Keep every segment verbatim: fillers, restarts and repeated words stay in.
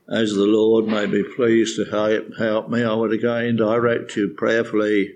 As the Lord may be pleased to help me, I would again direct you prayerfully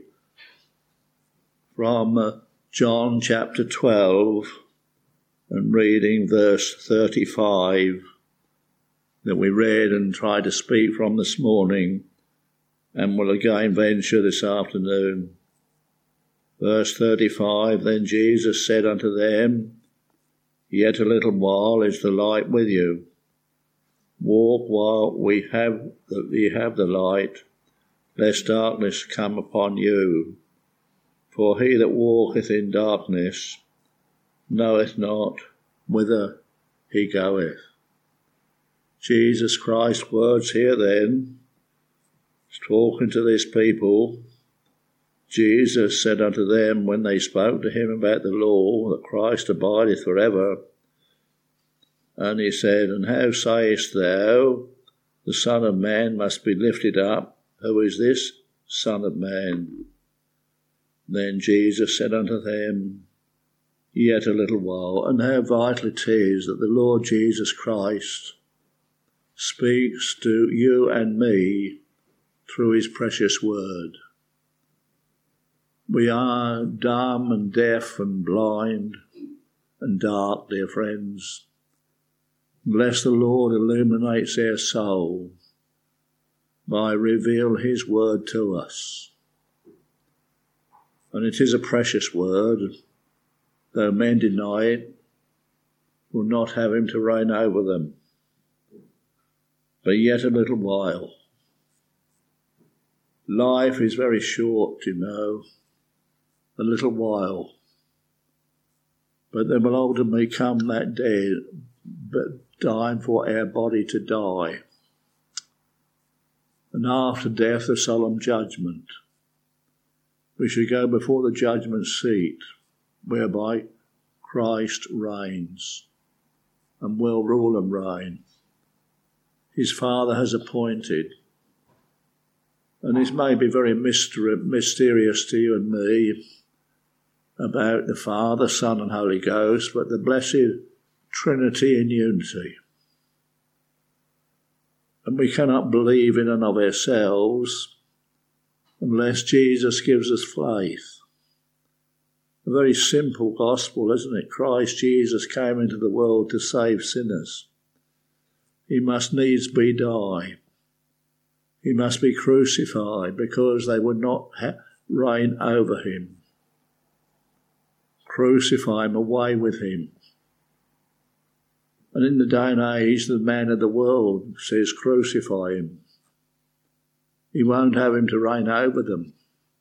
from John chapter twelve and reading verse thirty-five that we read and tried to speak from this morning and will again venture this afternoon. Verse thirty-five, Then Jesus said unto them, Yet a little while is the light with you. Walk while we have that ye have the light, lest darkness come upon you. For he that walketh in darkness knoweth not whither he goeth. Jesus Christ's words here then, talking to this people. Jesus said unto them when they spoke to him about the law, that Christ abideth forever. And he said, And how sayest thou, the Son of Man must be lifted up? Who is this Son of Man? Then Jesus said unto them, Yet a little while. And how vital it is that the Lord Jesus Christ speaks to you and me through his precious word. We are dumb and deaf and blind and dark, dear friends, unless the Lord illuminates our soul by reveal his word to us. And it is a precious word, though men deny it, will not have him to reign over them. But yet a little while. Life is very short, you know, a little while. But there will ultimately come that day, but time for our body to die. And after death, the solemn judgment. We shall go before the judgment seat, whereby Christ reigns and will rule and reign. His Father has appointed. And this may be very mysterious to you and me about the Father, Son and Holy Ghost, but the blessed Trinity in unity. And we cannot believe in and of ourselves unless Jesus gives us faith. A very simple gospel, isn't it? Christ Jesus came into the world to save sinners. He must needs be die. He must be crucified because they would not ha- reign over him. Crucify him, away with him. And in the day and age, the man of the world says, crucify him. He won't have him to reign over them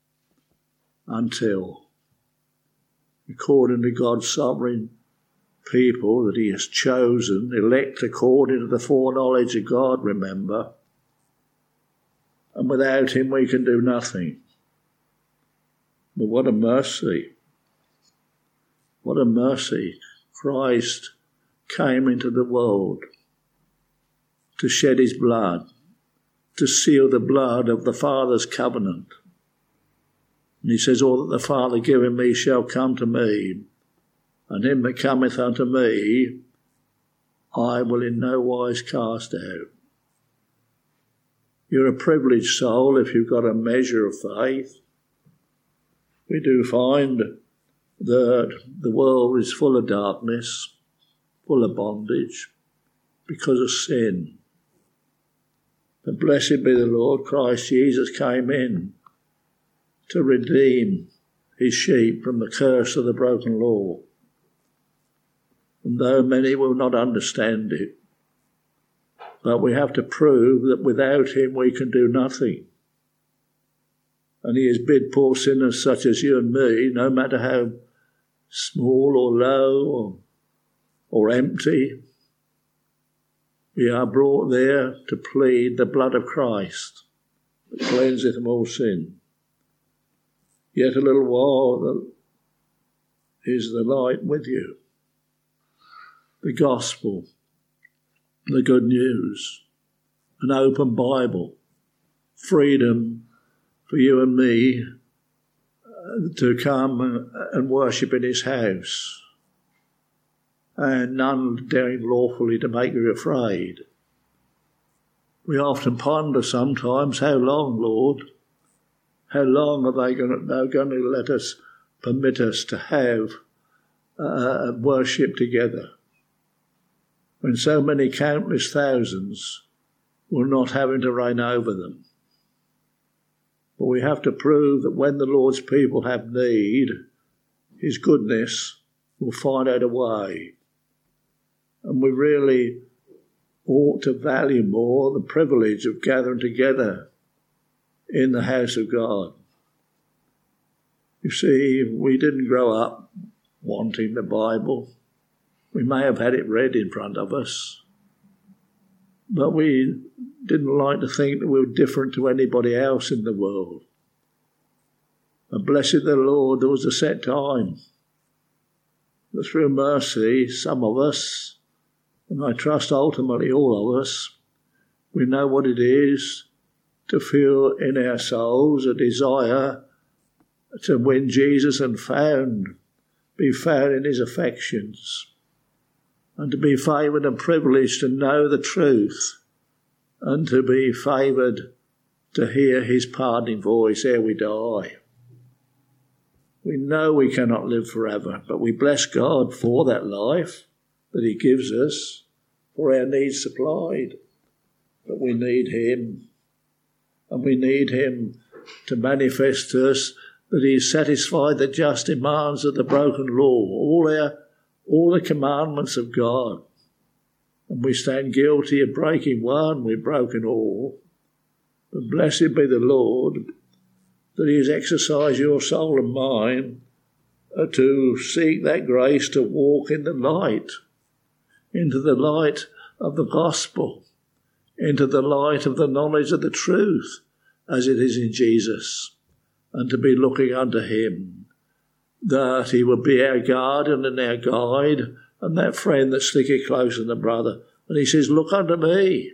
until, according to God's sovereign people that he has chosen, elect according to the foreknowledge of God, remember. And without him we can do nothing. But what a mercy. What a mercy. Christ came into the world to shed his blood, to seal the blood of the Father's covenant. And he says, All that the Father giveth me shall come to me, and him that cometh unto me I will in no wise cast out. You're a privileged soul if you've got a measure of faith. We do find that the world is full of darkness, full of bondage, because of sin. But blessed be the Lord, Christ Jesus came in to redeem his sheep from the curse of the broken law. And though many will not understand it, but we have to prove that without him we can do nothing. And he has bid poor sinners such as you and me, no matter how small or low or, or empty, we are brought there to plead the blood of Christ that cleanseth from all sin. Yet a little while is the light with you. The gospel, the good news, an open Bible, freedom for you and me to come and worship in his house, and none daring lawfully to make you afraid. We often ponder sometimes, how long, Lord? How long are they going to, they're going to let us, permit us to have uh, worship together, when so many countless thousands will not having to reign over them? But we have to prove that when the Lord's people have need, his goodness will find out a way. And we really ought to value more the privilege of gathering together in the house of God. You see, we didn't grow up wanting the Bible. We may have had it read in front of us, but we didn't like to think that we were different to anybody else in the world. And blessed the Lord, there was a set time that through mercy, some of us, and I trust ultimately all of us, we know what it is to feel in our souls a desire to win Jesus and found, be found in his affections, and to be favoured and privileged to know the truth, and to be favoured to hear his pardoning voice ere we die. We know we cannot live forever, but we bless God for that life that he gives us, for our needs supplied. But we need him, and we need him to manifest to us that he has satisfied the just demands of the broken law, all our, all the commandments of God. And we stand guilty of breaking one, we've broken all. But blessed be the Lord that he has exercised your soul and mine uh, to seek that grace to walk in the light, into the light of the gospel, into the light of the knowledge of the truth as it is in Jesus, and to be looking unto him, that he will be our guardian and our guide, and that friend that sticketh closer than a brother. And he says, look unto me.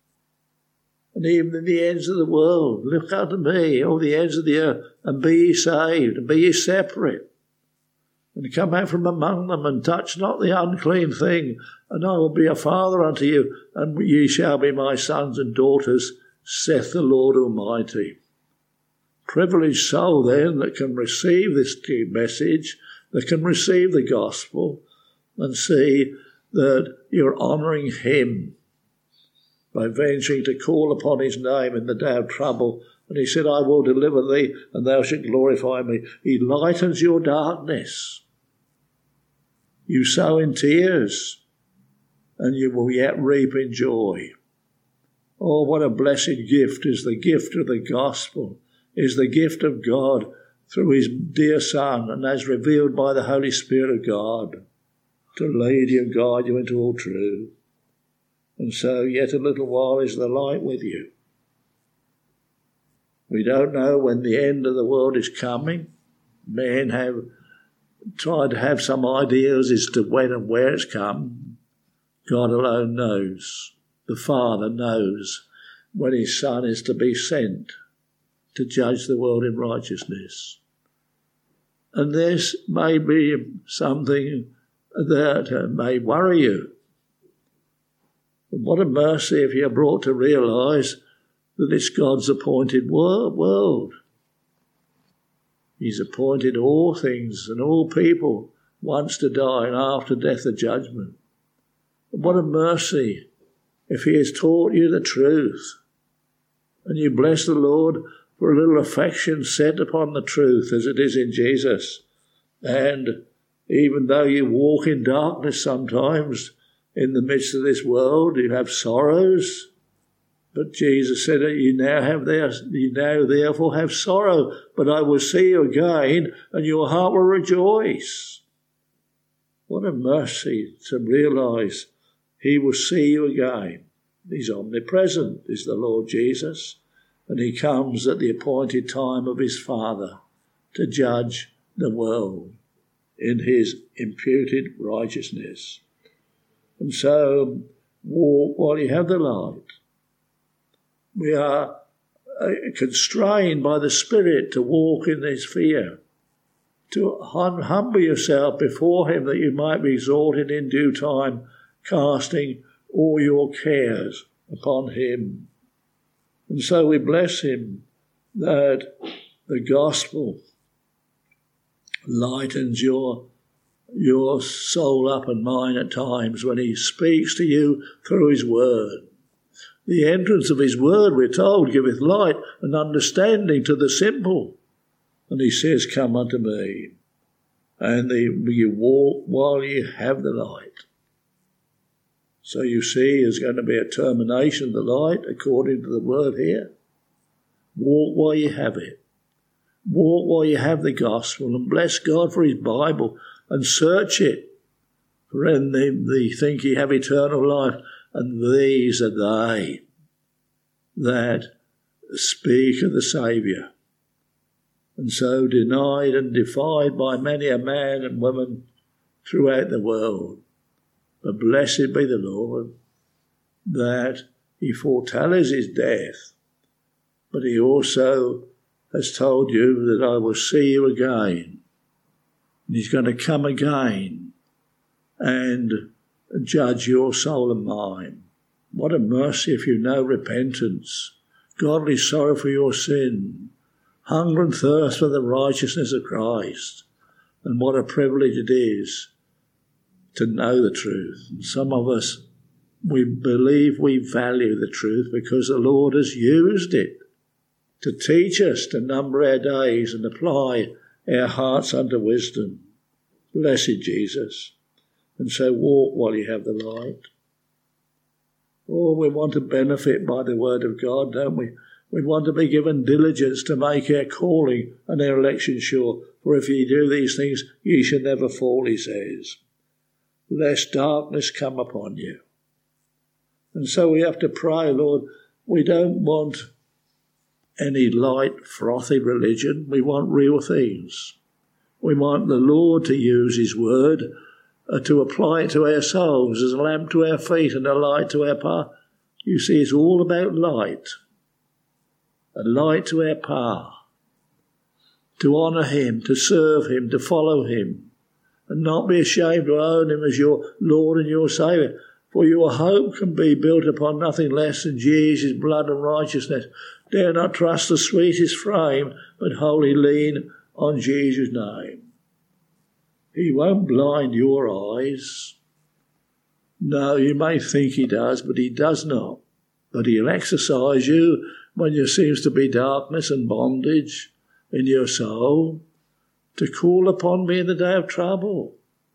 And even in the ends of the world, look unto me, all the ends of the earth, and be ye saved, and be ye separate. And come out from among them, and touch not the unclean thing, and I will be a father unto you, and ye shall be my sons and daughters, saith the Lord Almighty. Privileged soul, then, that can receive this message, that can receive the gospel, and see that you're honouring him by venturing to call upon his name in the day of trouble. And he said, I will deliver thee, and thou shalt glorify me. He lightens your darkness. You sow in tears, and you will yet reap in joy. Oh, what a blessed gift is the gift of the gospel, is the gift of God through his dear Son, and as revealed by the Holy Spirit of God, to lead you and guide you into all truth. And so yet a little while is the light with you. We don't know when the end of the world is coming. Men have tried to have some ideas as to when and where it's come. God alone knows. The Father knows when his Son is to be sent to judge the world in righteousness. And this may be something that may worry you. But what a mercy if you're brought to realise that it's God's appointed world. He's appointed all things and all people once to die, and after death the judgment. But what a mercy if he has taught you the truth, and you bless the Lord for a little affection set upon the truth as it is in Jesus. And even though you walk in darkness sometimes in the midst of this world, you have sorrows, but Jesus said that you now have there, you now therefore have sorrow, but I will see you again, and your heart will rejoice. What a mercy to realise he will see you again. He's omnipresent, is the Lord Jesus, and he comes at the appointed time of his Father to judge the world in his imputed righteousness. And so walk while you have the light. We are constrained by the Spirit to walk in his fear, to humble yourself before him that you might be exalted in due time, casting all your cares upon him. And so we bless him that the gospel lightens your, your soul up and mine at times when he speaks to you through his word. The entrance of his word, we're told, giveth light and understanding to the simple. And he says, come unto me, and the, you walk while you have the light. So you see there's going to be a termination of the light according to the word here. Walk while you have it. Walk while you have the gospel, and bless God for his Bible and search it. For in them they think ye have eternal life, and these are they that speak of the Saviour. And so denied and defied by many a man and woman throughout the world. But blessed be the Lord that he foretells his death, but he also has told you that I will see you again. And he's going to come again and judge your soul and mine. What a mercy if you know repentance, godly sorrow for your sin, hunger and thirst for the righteousness of Christ. And what a privilege it is to know the truth. And some of us, we believe we value the truth because the Lord has used it to teach us to number our days and apply our hearts unto wisdom. Blessed Jesus. And so walk while you have the light. Oh, we want to benefit by the word of God, don't we? We want to be given diligence to make our calling and our election sure. For if ye do these things, ye shall never fall, he says, lest darkness come upon you. And so we have to pray, Lord, we don't want any light, frothy religion. We want real things. We want the Lord to use his word uh, to apply it to our souls as a lamp to our feet and a light to our path. You see, it's all about light. A light to our path. To honour him, to serve him, to follow him, and not be ashamed to own him as your Lord and your Saviour. For your hope can be built upon nothing less than Jesus' blood and righteousness. Dare not trust the sweetest frame, but wholly lean on Jesus' name. He won't blind your eyes. No, you may think he does, but he does not. But he'll exercise you when there seems to be darkness and bondage in your soul, to call upon me in the day of trouble.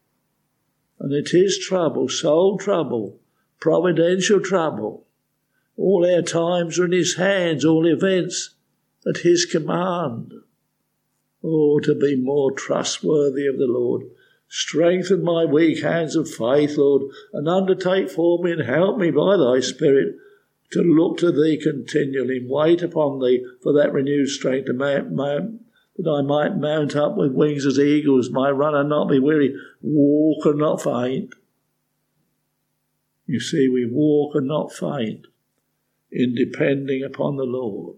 And it is trouble, soul trouble, providential trouble. All our times are in his hands, all events at his command. Oh, to be more trustworthy of the Lord. Strengthen my weak hands of faith, Lord, and undertake for me and help me by thy Spirit to look to thee continually, and wait upon thee for that renewed strength to mount, mount, that I might mount up with wings as eagles, might run and not be weary, walk and not faint. You see, we walk and not faint in depending upon the Lord.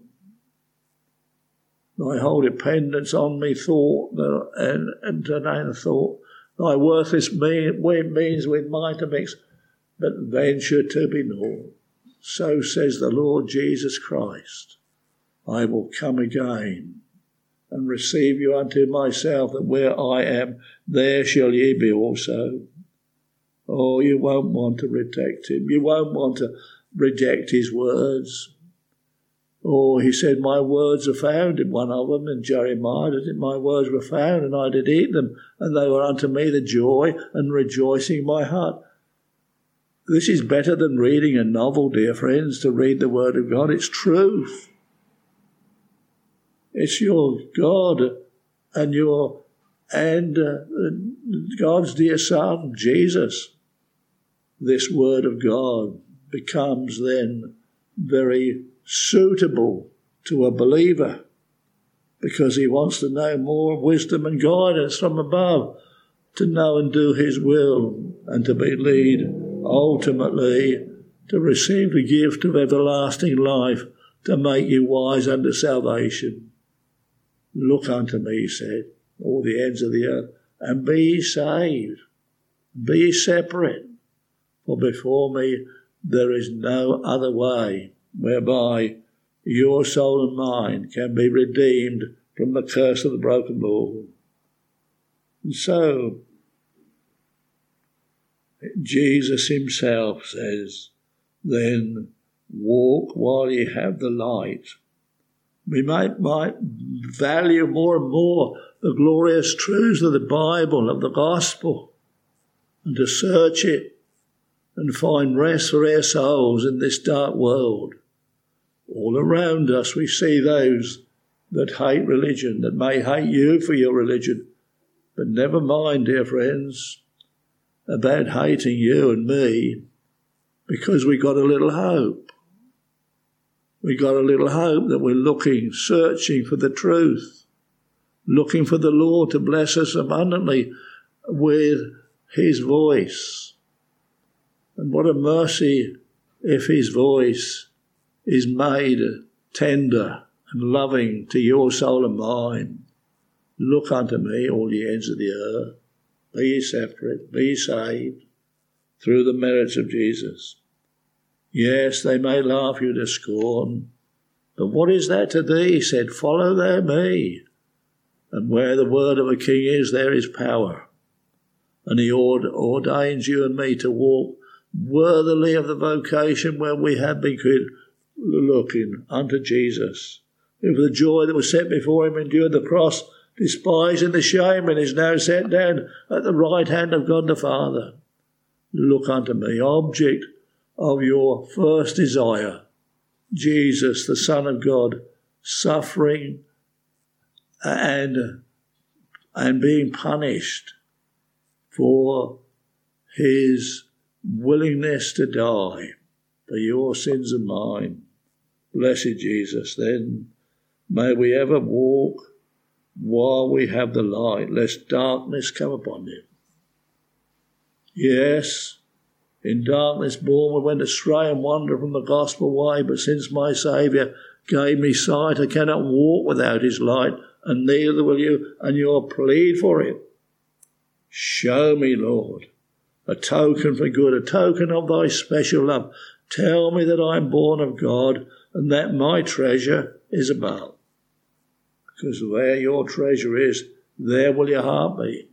Thy whole dependence on me thought, and, and today thought, thy worthless mean, means with mine to mix, but venture to be naught. So says the Lord Jesus Christ, I will come again and receive you unto myself, that where I am, there shall ye be also. Oh, you won't want to reject him. You won't want to reject his words. Oh, he said, my words are found in one of them, in Jeremiah, that my words were found, and I did eat them, and they were unto me the joy and rejoicing in my heart. This is better than reading a novel, dear friends, to read the word of God. It's truth. It's your God and your and uh, God's dear Son, Jesus. This word of God becomes then very suitable to a believer, because he wants to know more wisdom and guidance from above, to know and do his will, and to be led ultimately to receive the gift of everlasting life, to make you wise unto salvation. Look unto me, he said, all the ends of the earth, and be ye saved. Be ye separate, for before me there is no other way whereby your soul and mine can be redeemed from the curse of the broken law. And so, Jesus himself says, then walk while ye have the light. We might, might value more and more the glorious truths of the Bible, of the gospel, and to search it and find rest for our souls in this dark world. All around us we see those that hate religion, that may hate you for your religion. But never mind, dear friends, about hating you and me, because we got a little hope. We got a little hope that we're looking, searching for the truth, looking for the Lord to bless us abundantly with his voice. And what a mercy if his voice is made tender and loving to your soul and mine. Look unto me, all ye ends of the earth. Be ye separate, be ye saved, through the merits of Jesus. Yes, they may laugh you to scorn, but what is that to thee? He said, follow thou me. And where the word of a king is, there is power. And he ordains you and me to walk worthily of the vocation where we have been looking unto Jesus, who for the joy that was set before him endured the cross, despising the shame, and is now set down at the right hand of God the Father. Look unto me, object of your first desire, Jesus, the Son of God, suffering and, and being punished for his willingness to die for your sins and mine. Blessed Jesus, then, may we ever walk while we have the light, lest darkness come upon you. Yes, in darkness born we went astray and wandered from the gospel way, but since my Saviour gave me sight, I cannot walk without his light, and neither will you, and you'll plead for it. Show me, Lord, a token for good, a token of thy special love. Tell me that I am born of God, and that my treasure is above. Because where your treasure is, there will your heart be.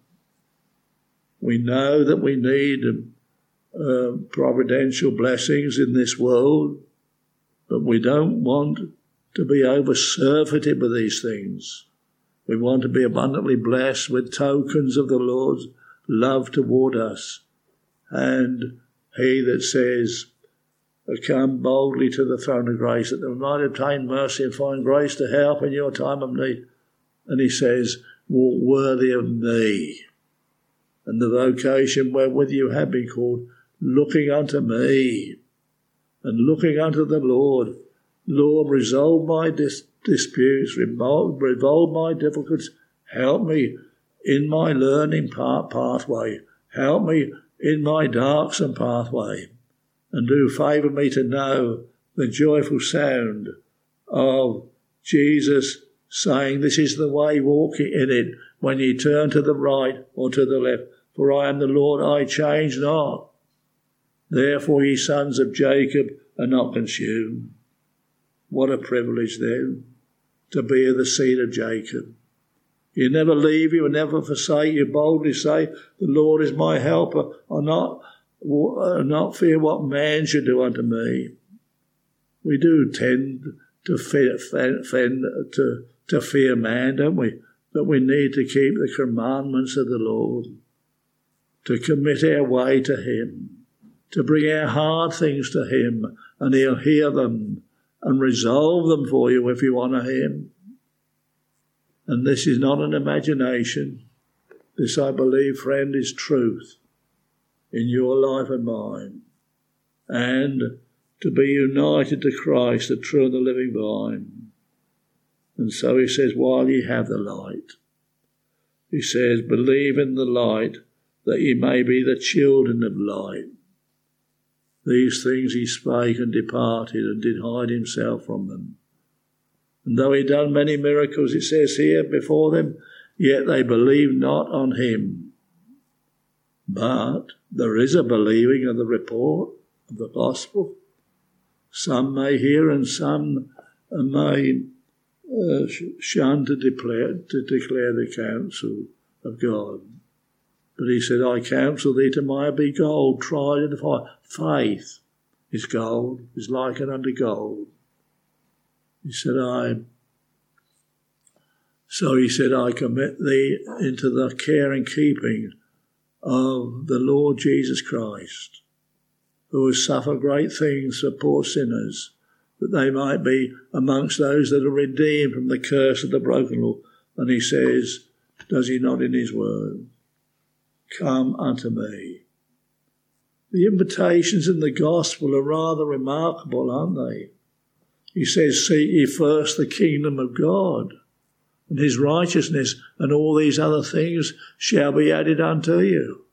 We know that we need uh, providential blessings in this world, but we don't want to be over-surfeited with these things. We want to be abundantly blessed with tokens of the Lord's love toward us. And he that says, come boldly to the throne of grace, that they might obtain mercy and find grace to help in your time of need. And he says, walk worthy of me, and the vocation wherewith you have been called, looking unto me, and looking unto the Lord. Lord, resolve my dis- disputes, revolve, revolve my difficulties, help me in my learning path- pathway, help me in my darksome pathway, and do favour me to know the joyful sound of Jesus saying, this is the way, walk in it, when ye turn to the right or to the left. For I am the Lord, I change not. Therefore ye sons of Jacob are not consumed. What a privilege then, to be of the seed of Jacob. He never leave you and never forsake you. Boldly say, the Lord is my helper. I'll not, I'll not fear what man should do unto me. We do tend to fear, fend, to, to fear man, don't we? But we need to keep the commandments of the Lord, to commit our way to him, to bring our hard things to him, and he'll hear them and resolve them for you if you honour him. And this is not an imagination. This, I believe, friend, is truth in your life and mine. And to be united to Christ, the true and the living vine. And so he says, while ye have the light, he says, believe in the light, that ye may be the children of light. These things he spake and departed, and did hide himself from them. And though he done many miracles, it says here, before them, yet they believed not on him. But there is a believing of the report of the gospel. Some may hear and some and may uh, shun to declare, to declare the counsel of God. But he said, I counsel thee to my be gold, tried in the fire. Faith is gold, is likened unto gold. He said, I... So he said, I commit thee into the care and keeping of the Lord Jesus Christ, who has suffered great things for poor sinners, that they might be amongst those that are redeemed from the curse of the broken law. And he says, does he not in his word, come unto me. The invitations in the gospel are rather remarkable, aren't they? He says, seek ye first the kingdom of God and his righteousness, and all these other things shall be added unto you.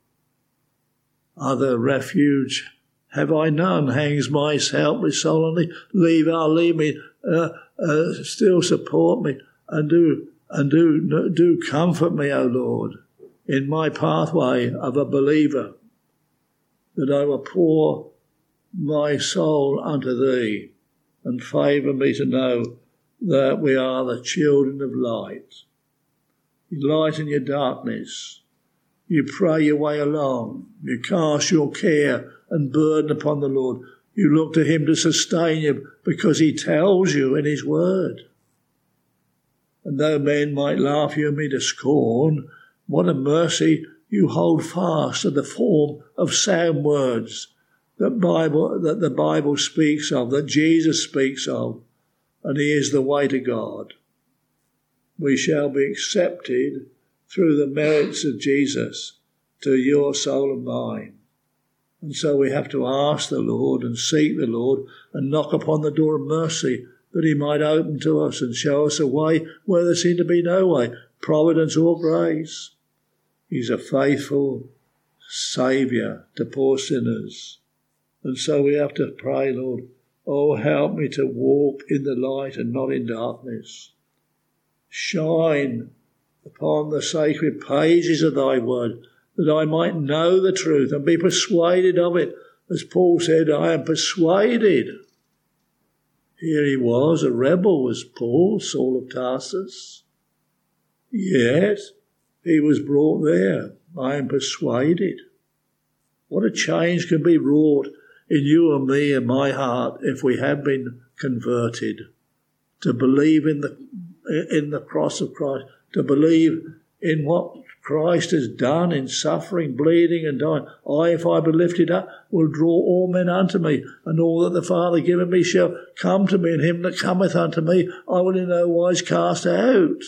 Other refuge have I none, hangs my helpless soul on thee. Leave, I'll leave me, uh, uh, still support me, and do and do do comfort me, O Lord, in my pathway of a believer, that I will pour my soul unto thee, and favour me to know that we are the children of light. You lighten your darkness. You pray your way along. You cast your care and burden upon the Lord. You look to him to sustain you because he tells you in his word. And though men might laugh you and me to scorn, what a mercy you hold fast to the form of sound words that Bible that the Bible speaks of, that Jesus speaks of, and he is the way to God. We shall be accepted through the merits of Jesus to your soul and mine. And so we have to ask the Lord and seek the Lord and knock upon the door of mercy that he might open to us and show us a way where there seemed to be no way, providence or grace. He's a faithful Saviour to poor sinners. And so we have to pray, Lord, oh, help me to walk in the light and not in darkness. Shine upon the sacred pages of thy word, that I might know the truth and be persuaded of it. As Paul said, I am persuaded. Here he was, a rebel was Paul, Saul of Tarsus. Yet he was brought there. I am persuaded. What a change can be wrought in you and me and my heart if we have been converted, to believe in the in the cross of Christ, to believe in what Christ has done in suffering, bleeding and dying. I, if I be lifted up, will draw all men unto me, and all that the Father giveth me shall come to me, and him that cometh unto me I will in no wise cast out.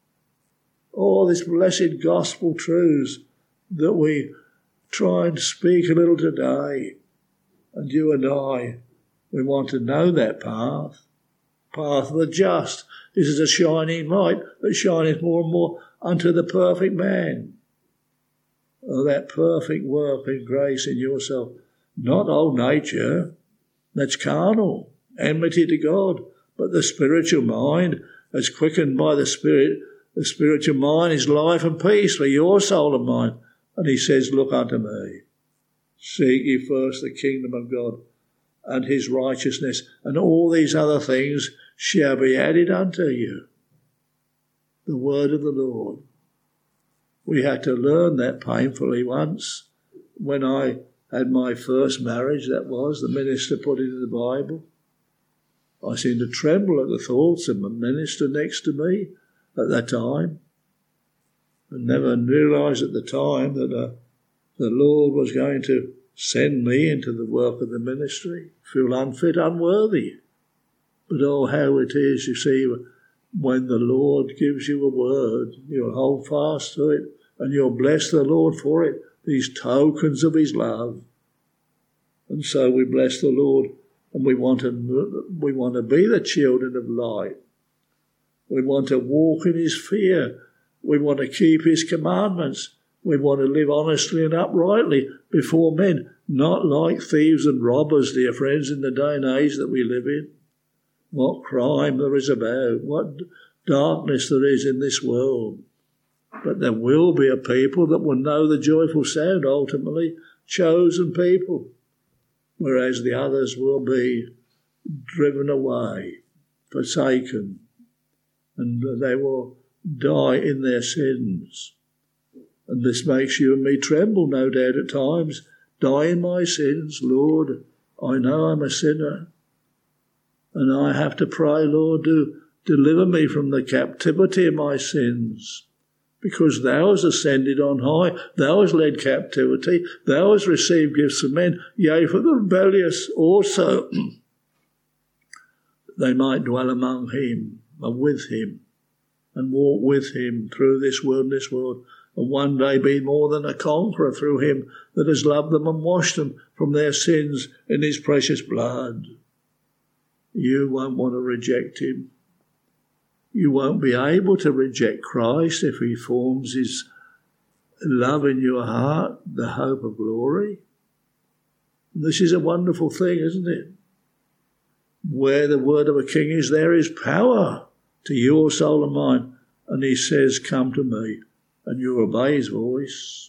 All this blessed gospel truths that we try and speak a little today. And you and I, we want to know that path. Path of the just. This is a shining light that shineth more and more unto the perfect man. Oh, that perfect work and grace in yourself. Not old nature, that's carnal, enmity to God, but the spiritual mind, as quickened by the Spirit. The spiritual mind is life and peace for your soul and mind. And he says, look unto me. Seek ye first the kingdom of God and his righteousness, and all these other things shall be added unto you. The word of the Lord. We had to learn that painfully once when I had my first marriage, that was, the minister put it in the Bible. I seemed to tremble at the thoughts of the minister next to me at that time, and never realised at the time that uh, the Lord was going to send me into the work of the ministry. Feel unfit, unworthy. But oh, how it is, you see, when the Lord gives you a word, you'll hold fast to it and you'll bless the Lord for it, these tokens of his love. And so we bless the Lord, and we want to, we want to be the children of light. We want to walk in his fear. We want to keep his commandments. We want to live honestly and uprightly before men, not like thieves and robbers, dear friends, in the day and age that we live in. What crime there is about, what darkness there is in this world. But there will be a people that will know the joyful sound, ultimately, chosen people, whereas the others will be driven away. forsaken, and they will die in their sins. And this makes you and me tremble, no doubt, at times. Die in my sins, Lord. I know I'm a sinner. And I have to pray, Lord, to deliver me from the captivity of my sins. Because thou hast ascended on high, thou hast led captivity, thou hast received gifts of men, yea, for the rebellious also. They might dwell among him and with him and walk with him through this wilderness world, and one day be more than a conqueror through him that has loved them and washed them from their sins in his precious blood. You won't want to reject him. You won't be able to reject Christ if he forms his love in your heart, the hope of glory. And this is a wonderful thing, isn't it? Where the word of a king is, there is power to your soul and mine. And he says, come to me, and you obey his voice.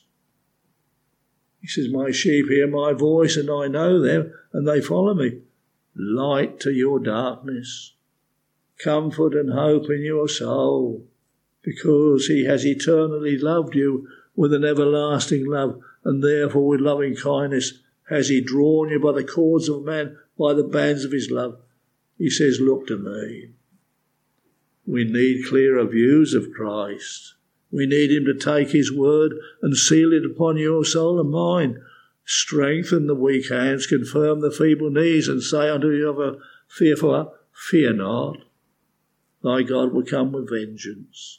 He says, my sheep hear my voice, and I know them, and they follow me. Light to your darkness, comfort and hope in your soul, because he has eternally loved you with an everlasting love, and therefore with loving kindness has he drawn you by the cords of man, by the bands of his love. He says, look to me. We need clearer views of Christ. We need him to take his word and seal it upon your soul and mine. Strengthen the weak hands, confirm the feeble knees, and say unto you of a fearful heart, fear not. Thy God will come with vengeance.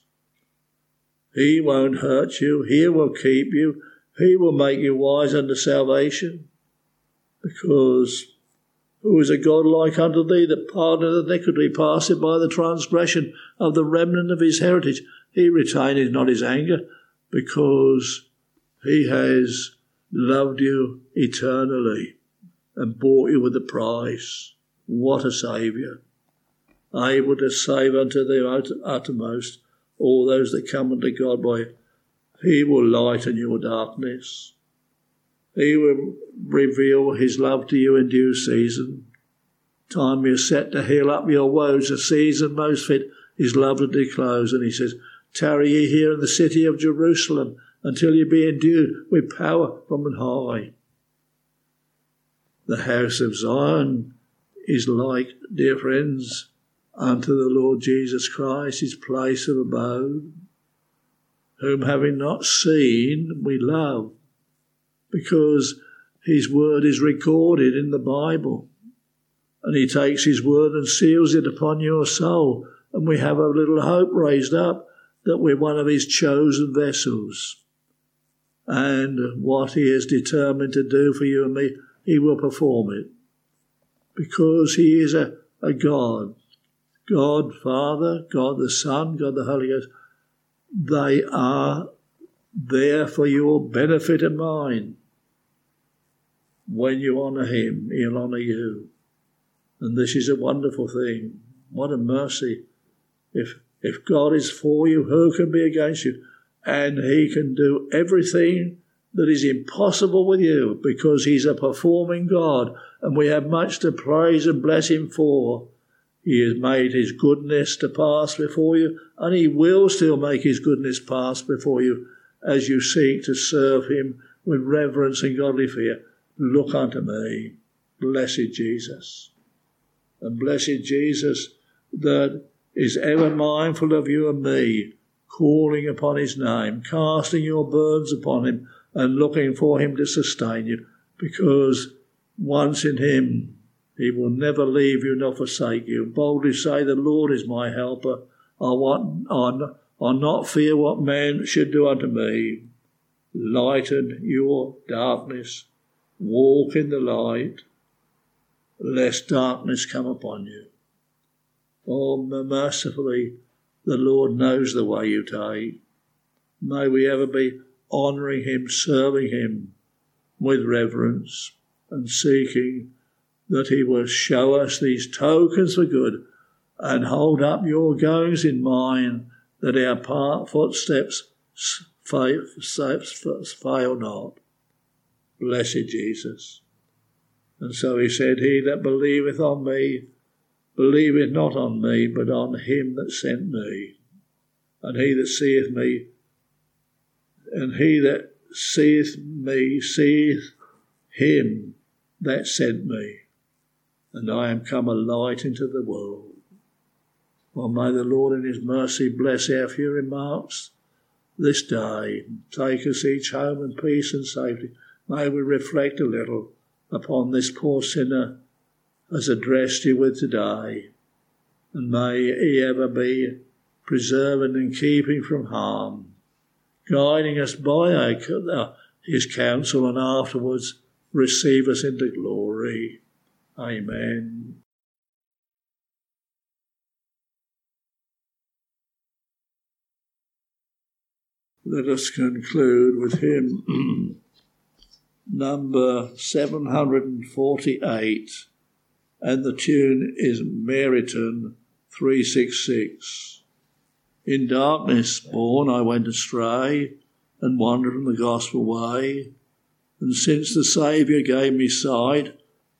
He won't hurt you. He will keep you. He will make you wise unto salvation. Because who is a God like unto thee that pardoneth iniquity, passeth by the transgression of the remnant of his heritage? He retaineth not his anger, because he has loved you eternally and bought you with a price. What a Saviour! Able to save unto the uttermost all those that come unto God by. He will lighten your darkness. He will reveal his love to you in due season. Time you're set to heal up your woes, a season most fit his love to disclose. And he says, tarry ye here in the city of Jerusalem until you be endued with power from on high. The house of Zion is like, dear friends, unto the Lord Jesus Christ, his place of abode, whom having not seen we love, because his word is recorded in the Bible, and he takes his word and seals it upon your soul, and we have a little hope raised up that we're one of his chosen vessels. And what he has determined to do for you and me, he will perform it, because he is a, a God. God Father, God the Son, God the Holy Ghost, they are there for your benefit and mine. When you honour him, he'll honour you. And this is a wonderful thing. What a mercy. If if God is for you, who can be against you? And he can do everything that is impossible with you, because he's a performing God, and we have much to praise and bless him for. He has made his goodness to pass before you, and he will still make his goodness pass before you as you seek to serve him with reverence and godly fear. Look unto me, blessed Jesus. And blessed Jesus that is ever mindful of you and me, calling upon his name, casting your burdens upon him, and looking for him to sustain you, because once in him, he will never leave you nor forsake you. Boldly say, the Lord is my helper. I want, I'll, I'll not fear what man should do unto me. Lighten your darkness. Walk in the light, lest darkness come upon you. Oh, mercifully, the Lord knows the way you take. May we ever be honouring him, serving him with reverence, and seeking that he will show us these tokens for good, and hold up your goings in mind, that our part footsteps fail, fail not. Blessed Jesus. And so he said, he that believeth on me, believeth not on me, but on him that sent me. And he that seeth me, and he that seeth me, seeth him that sent me. And I am come a light into the world. Well, may the Lord in his mercy bless our few remarks this day. Take us each home in peace and safety. May we reflect a little upon this poor sinner as addressed you with today. And may he ever be preserving and keeping from harm, guiding us by our, his counsel, and afterwards receive us into glory. Amen. Let us conclude with hymn number seven hundred forty-eight, and the tune is Meriton three sixty-six. In darkness born I went astray, and wandered from the gospel way, and since the Saviour gave me sight,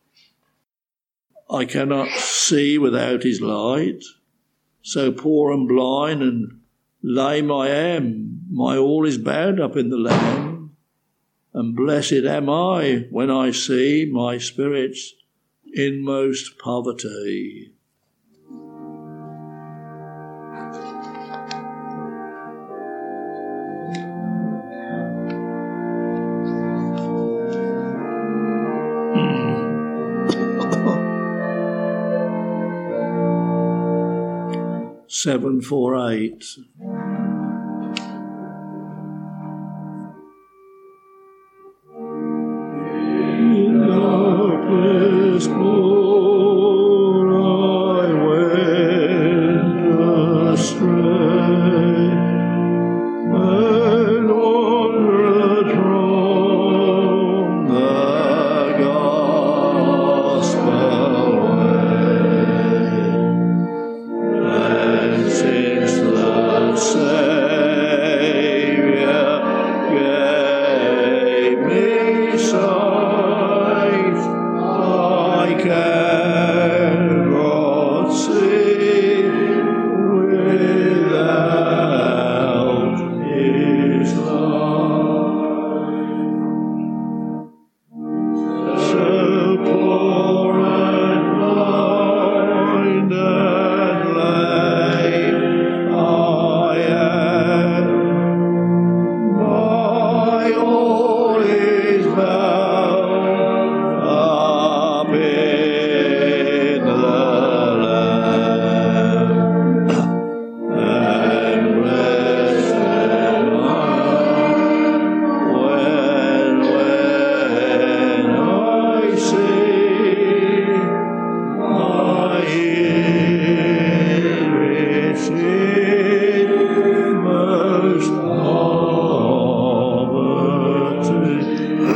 I cannot see without his light. So poor and blind and lame I am, my all is bound up in the Lamb, and blessed am I when I see my spirit's inmost poverty. seven forty-eight. In darkness born I went astray, and wandered from the gospel way. And since the Saviour gave me sight, I cannot see without his light. So poor and blind and lame I am, my all is bound up in the Lamb, and blessed am I when, when I see my inmost poverty.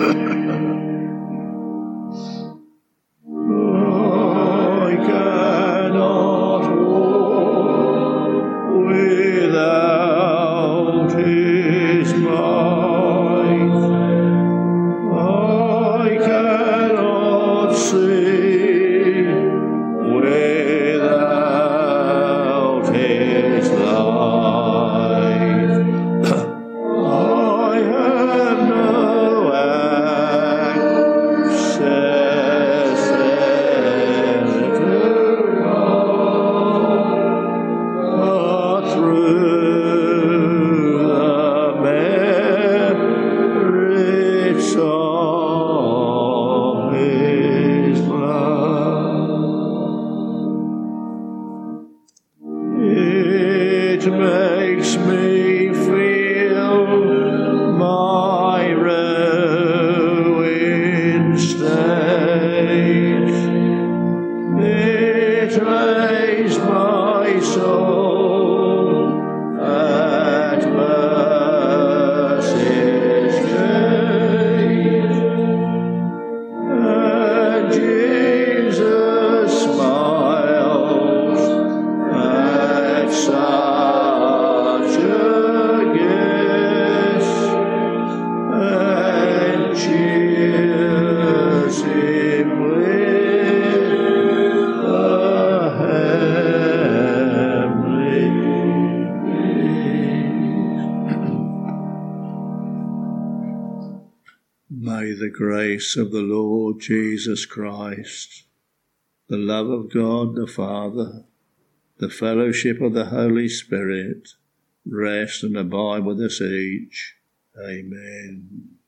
I cannot walk without his might. I cannot see without his light. I have no access to God, but through the merits of his blood. It makes me feel my ruined state. It lays my soul at mercy's gate, and Jesus smiles at such a guest, and cheers him with a May the grace of the Lord Jesus Christ, the love of God the Father, the fellowship of the Holy Spirit, rest and abide with us each. Amen.